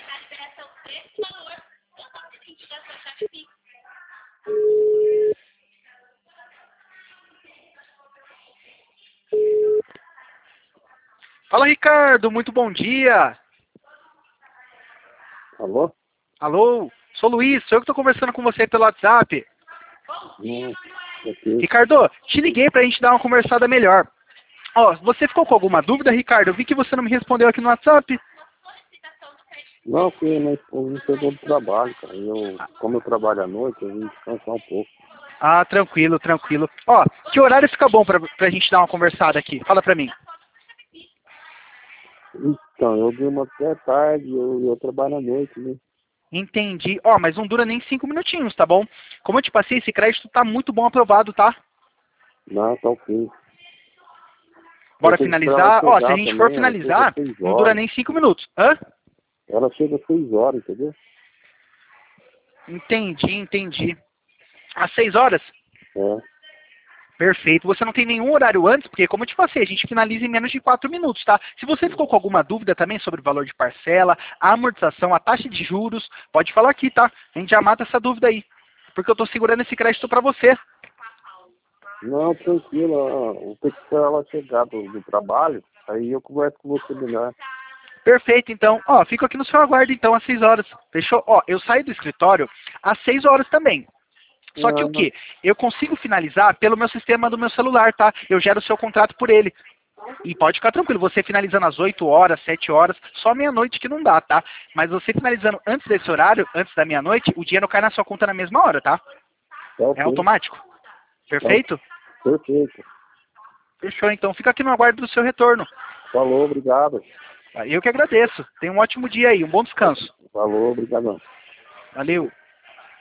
Fala, Ricardo, muito bom dia. Alô? Alô, sou o Luiz, sou eu que estou conversando com você pelo WhatsApp. Ok. Ricardo, te liguei pra gente dar uma conversada melhor. Ó, você ficou com alguma dúvida, Ricardo? Eu vi que você não me respondeu aqui no WhatsApp. Não, porque minha esposa não chegou do trabalho, cara. Como eu trabalho à noite, eu vim descansar um pouco. Ah, tranquilo, tranquilo. Ó, que horário fica bom pra gente dar uma conversada aqui? Fala pra mim. Então, eu durmo até tarde, eu trabalho à noite, né? Entendi. Ó, mas não dura nem 5 minutinhos, tá bom? Como eu te passei, esse crédito tá muito bom aprovado, tá? Não, tá ok. Eu Bora tenho que esperar ela finalizar. Ó, se a chegar gente for também, ela chega finalizar, às 6 não dura horas. nem 5 minutos. Hã? Ela chega às 6 horas, entendeu? Entendi, entendi. Às 6 horas? É. Perfeito. Você não tem nenhum horário antes, porque como eu te passei, a gente finaliza em menos de 4 minutos, tá? Se você ficou com alguma dúvida também sobre o valor de parcela, a amortização, a taxa de juros, pode falar aqui, tá? A gente já mata essa dúvida aí. Porque eu tô segurando esse crédito pra você. Não, tranquilo, eu tenho que esperar ela chegar do trabalho, aí eu converso com você melhor. Perfeito, então. Ó, fico aqui no seu aguardo, então, às 6 horas. Fechou? Ó, eu saio do escritório às 6 horas também. Só que o Não, quê? Eu consigo finalizar pelo meu sistema do meu celular, tá? Eu gero o seu contrato por ele. E pode ficar tranquilo, você finalizando às 8 horas, 7 horas, só meia-noite que não dá, tá? Mas você finalizando antes desse horário, antes da meia-noite, o dinheiro cai na sua conta na mesma hora, tá? tá É ok. automático. Perfeito? Perfeito. Fechou, então. Fica aqui no aguardo do seu retorno. Falou, obrigado. Eu que agradeço. Tenha um ótimo dia aí, um bom descanso. Falou, obrigadão. Valeu.